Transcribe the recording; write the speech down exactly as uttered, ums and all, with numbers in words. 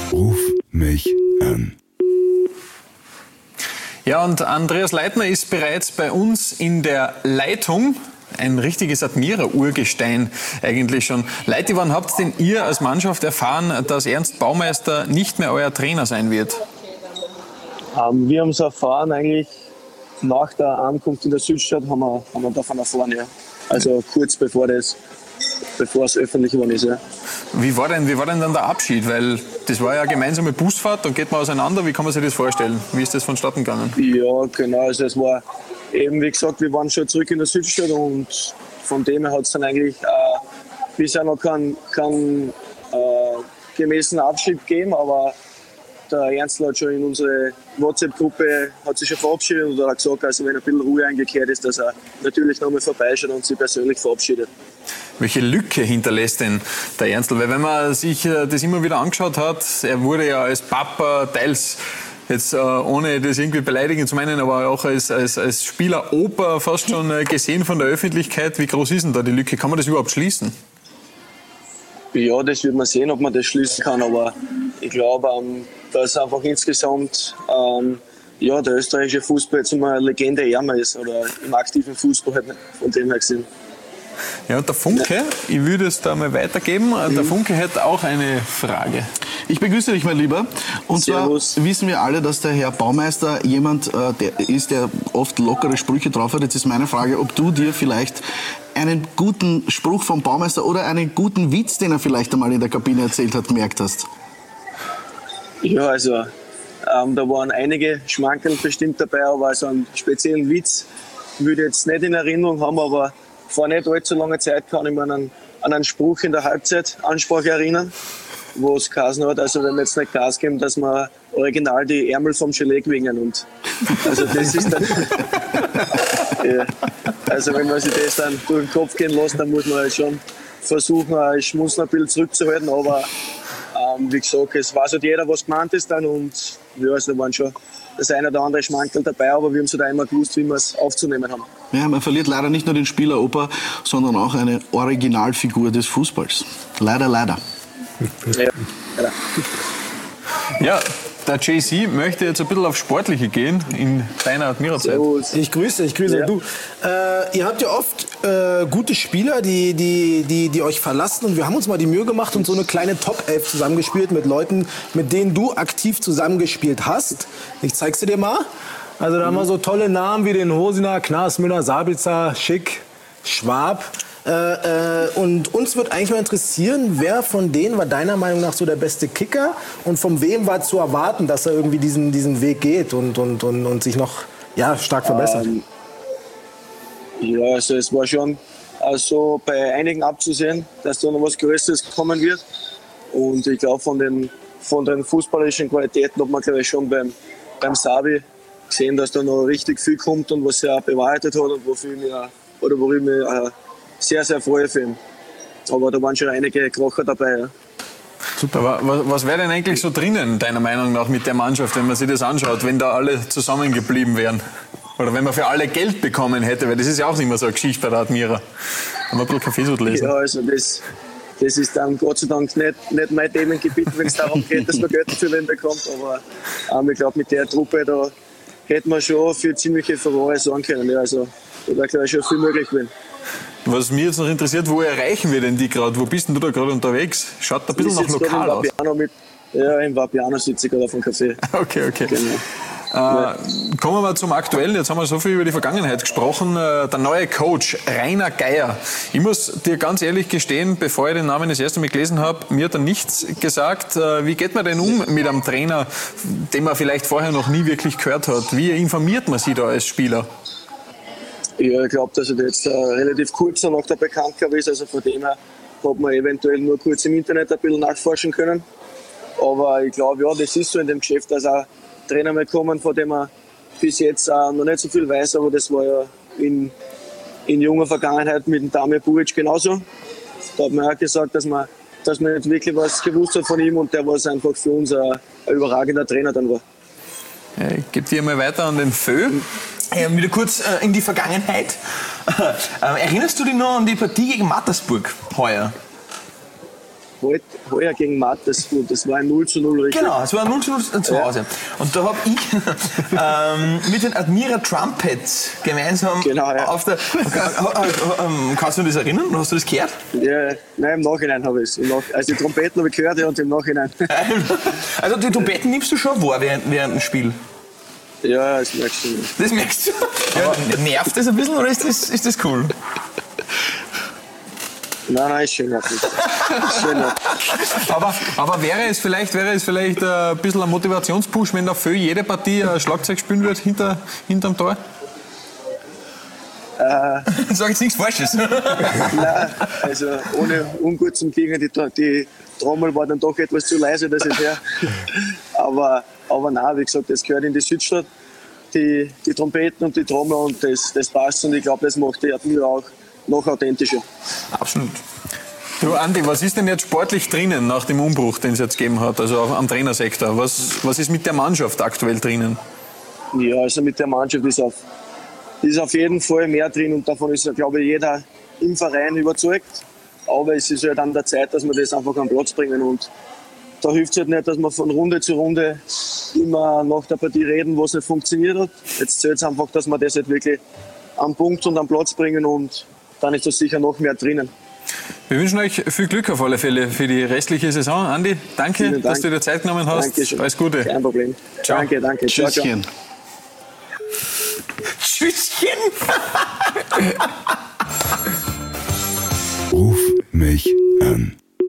Ruf mich an. Ja, und Andreas Leitner ist bereits bei uns in der Leitung. Ein richtiges Admira-Urgestein eigentlich schon. Leute, wann habt denn ihr als Mannschaft erfahren, dass Ernst Baumeister nicht mehr euer Trainer sein wird? Ähm, wir haben es erfahren eigentlich nach der Ankunft in der Südstadt, haben wir, haben wir davon erfahren, ja. Also kurz bevor das, bevor es öffentlich geworden ist, ja. Wie war denn, wie war denn dann der Abschied? Weil das war ja eine gemeinsame Busfahrt, dann geht man auseinander. Wie kann man sich das vorstellen? Wie ist das vonstatten gegangen? Ja, genau. Also es war eben, wie gesagt, wir waren schon zurück in der Südstadt und von dem her hat es dann eigentlich äh, bisher noch keinen kein, äh, gemäßen Abschied gegeben, aber der Ernst hat schon in unsere WhatsApp-Gruppe hat sich schon verabschiedet und hat gesagt, also wenn ein bisschen Ruhe eingekehrt ist, dass er natürlich nochmal vorbeischaut und sich persönlich verabschiedet. Welche Lücke hinterlässt denn der Ernstl? Weil wenn man sich das immer wieder angeschaut hat, er wurde ja als Papa teils, jetzt äh, ohne das irgendwie beleidigen zu meinen, aber auch als, als, als Spieler Opa fast schon äh, gesehen von der Öffentlichkeit. Wie groß ist denn da die Lücke? Kann man das überhaupt schließen? Ja, das wird man sehen, ob man das schließen kann, aber ich glaube, ähm, dass einfach insgesamt ähm, ja, der österreichische Fußball jetzt immer eine Legende ärmer ist oder im aktiven Fußball halt von dem her gesehen. Ja, und der Funke, ich würde es da mal weitergeben. Der Funke hätte auch eine Frage. Ich begrüße dich, mein Lieber. Und Servus. zwar wissen wir alle, dass der Herr Baumeister jemand äh, der ist, der oft lockere Sprüche drauf hat. Jetzt ist meine Frage, ob du dir vielleicht einen guten Spruch vom Baumeister oder einen guten Witz, den er vielleicht einmal in der Kabine erzählt hat, gemerkt hast. Ja, also ähm, da waren einige Schmankerl bestimmt dabei, aber so einen speziellen Witz würde ich jetzt nicht in Erinnerung haben, aber vor nicht allzu langer Zeit kann ich mich an einen, an einen Spruch in der Halbzeitansprache erinnern, wo es geheißen hat, also wenn wir jetzt nicht Gas geben, dass wir original die Ärmel vom Gelee gewinnen. Und also das ist dann ja, also wenn man sich das dann durch den Kopf gehen lässt, dann muss man halt schon versuchen, ein Schmunzeln ein bisschen zurückzuhalten, aber ähm, wie gesagt, es weiß halt jeder, was gemeint ist dann und ja, also da waren schon das eine oder andere Schmankerl dabei, aber wir haben so da immer gewusst, wie wir es aufzunehmen haben. Ja, man verliert leider nicht nur den Spieler Opa, sondern auch eine Originalfigur des Fußballs. Leider, leider. Ja, leider. Ja, der J C möchte jetzt ein bisschen auf Sportliche gehen in deiner Admira-Zeit. Ich grüße, ich grüße. Ja. Du, äh, ihr habt ja oft äh, gute Spieler, die, die, die, die euch verlassen. Und wir haben uns mal die Mühe gemacht und so eine kleine Top elf zusammengespielt mit Leuten, mit denen du aktiv zusammengespielt hast. Ich zeig's dir mal. Also da mhm. haben wir so tolle Namen wie den Hosiner, Knas, Müller, Sabitzer, Schick, Schwab. Äh, äh, und uns wird eigentlich mal interessieren, wer von denen war deiner Meinung nach so der beste Kicker und von wem war zu erwarten, dass er irgendwie diesen, diesen Weg geht und, und, und, und sich noch ja, stark verbessert? Ähm, ja, also es war schon also bei einigen abzusehen, dass da noch was Größeres kommen wird. Und ich glaube, von den, von den fußballerischen Qualitäten hat man glaube ich schon beim, beim Sabi gesehen, dass da noch richtig viel kommt und was er bewahrheitet hat und wofür ich mir, oder worüber ich mir, äh, sehr, sehr freue für ihn. Aber da waren schon einige Krocher dabei. Ja. Super. Aber was, was wäre denn eigentlich so drinnen, deiner Meinung nach, mit der Mannschaft, wenn man sich das anschaut, wenn da alle zusammengeblieben wären? Oder wenn man für alle Geld bekommen hätte, weil das ist ja auch immer so eine Geschichte bei der Admira. Haben wir ein bisschen Kaffeesud lesen. Ja, also das, das ist dann Gott sei Dank nicht, nicht mein Themengebiet, wenn es darum geht, dass man Geld für wen bekommt. Aber ähm, ich glaube, mit der Truppe da hätte man schon für ziemliche Furore sorgen können. Ja, also da wäre glaube ich schon viel möglich gewesen. Was mich jetzt noch interessiert, wo erreichen wir denn die gerade? Wo bist denn du da gerade unterwegs? Schaut ein bisschen nach lokal aus. Mit, ja, im Vapiano sitze ich gerade auf dem Café. Okay, okay. Genau. Äh, ja. Kommen wir mal zum Aktuellen. Jetzt haben wir so viel über die Vergangenheit gesprochen. Äh, der neue Coach, Rainer Geier. Ich muss dir ganz ehrlich gestehen, bevor ich den Namen das erste Mal gelesen habe, mir hat er nichts gesagt. Äh, wie geht man denn um mit einem Trainer, den man vielleicht vorher noch nie wirklich gehört hat? Wie informiert man sich da als Spieler? Ja, ich glaube, dass er jetzt äh, relativ kurz nach der Bekanntgabe ist. Also von dem her hat man eventuell nur kurz im Internet ein bisschen nachforschen können. Aber ich glaube, ja, das ist so in dem Geschäft, dass auch Trainer mal kommen, von dem man bis jetzt äh, noch nicht so viel weiß. Aber das war ja in, in junger Vergangenheit mit dem Damir Buric genauso. Da hat man auch gesagt, dass man, dass man nicht wirklich was gewusst hat von ihm und der war einfach für uns ein, ein überragender Trainer dann war. Ja, ich gebe dir mal weiter an den Föh. Ja, wieder kurz äh, in die Vergangenheit. äh, erinnerst du dich noch an die Partie gegen Mattersburg heuer? heute, heuer gegen Mattersburg, das war ein null zu null, richtig? Genau, es war ein null zu null zu Hause. Und da habe ich ähm, mit den Admira Trumpets gemeinsam Genau, ja. auf der... Kannst du dich das erinnern? Hast du das gehört? Ja, nein, im Nachhinein habe ich es. Also die Trompeten habe ich gehört ja, und im Nachhinein. Also die Trompeten nimmst du schon wahr während, während dem Spiel? Ja, das merkst du nicht. Das merkst du? Ja, nervt das ein bisschen oder ist das, ist das cool? Nein, nein, ist schön. Ist schön. Aber, aber wäre es vielleicht, wäre es vielleicht ein bisschen ein Motivationspush, wenn da für jede Partie ein Schlagzeug spielen wird hinter, hinterm Tor? Äh, Sag jetzt nichts Falsches. Nein, also ohne ungut zum Klingen, die, die Trommel war dann doch etwas zu leise, dass ich her. Aber, aber nein, wie gesagt, das gehört in die Südstadt, die, die Trompeten und die Trommel, und das, das passt, und ich glaube, das macht die Admira auch noch authentischer. Absolut. Du Andi, was ist denn jetzt sportlich drinnen nach dem Umbruch, den es jetzt gegeben hat, also am Trainersektor? Was, was ist mit der Mannschaft aktuell drinnen? Ja, also mit der Mannschaft ist auf, ist auf jeden Fall mehr drin, und davon ist, glaube ich, jeder im Verein überzeugt. Aber es ist halt an der Zeit, dass wir das einfach am Platz bringen, und da hilft es halt nicht, dass wir von Runde zu Runde immer nach der Partie reden, was nicht funktioniert hat. Jetzt zählt es einfach, dass wir das halt wirklich am Punkt und am Platz bringen, und dann ist da sicher noch mehr drinnen. Wir wünschen euch viel Glück auf alle Fälle für die restliche Saison. Andi, danke, Dank. dass du dir Zeit genommen hast. Dankeschön. Alles Gute. Kein Problem. Ciao. Danke, danke. Ciao, ciao. Tschüsschen. Tschüsschen. Ruf mich an.